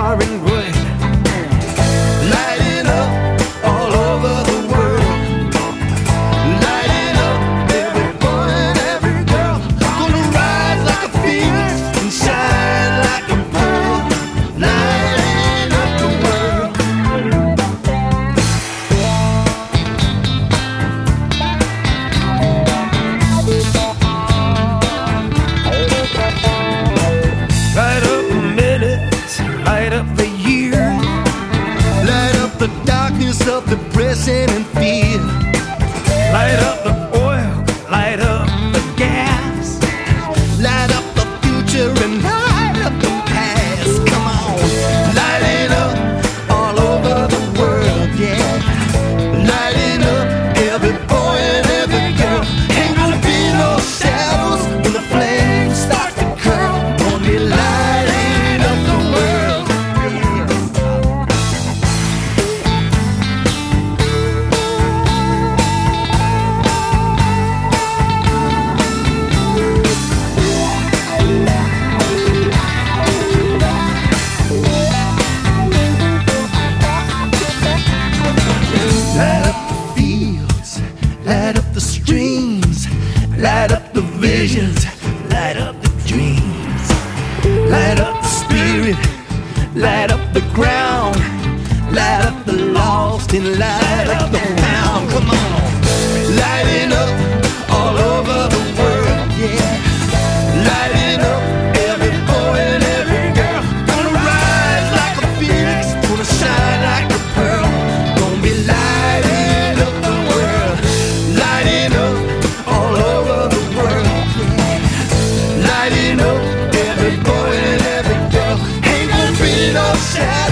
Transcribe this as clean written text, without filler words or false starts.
far and great, lighting up all over the world, lighting up every boy and every girl. Gonna rise like a phoenix and shine like a pearl, lighting up the world. Light up the minutes, light up the years, light up the darkness of depression and fear. Light up the oil, light up the gas, light up the future and light up the past. Come on, light it up all over the world, yeah. Lighting up every boy and every girl. Ain't gonna be no shadows when the flames start to curl. Gonna be lighting up the world, yeah. Light up the fields, light up the streams, light up the visions, light up the dreams. Light up the spirit, light up the ground, light up the lost and light up the found. Come on, lighting up all over the world, yeah. Lighting up every boy and every girl. Gonna rise like a phoenix, gonna shine like a pearl. Gonna be lighting up the world, lighting up all over the world, yeah. Lighting up every boy and every girl. Ain't gonna be no shadow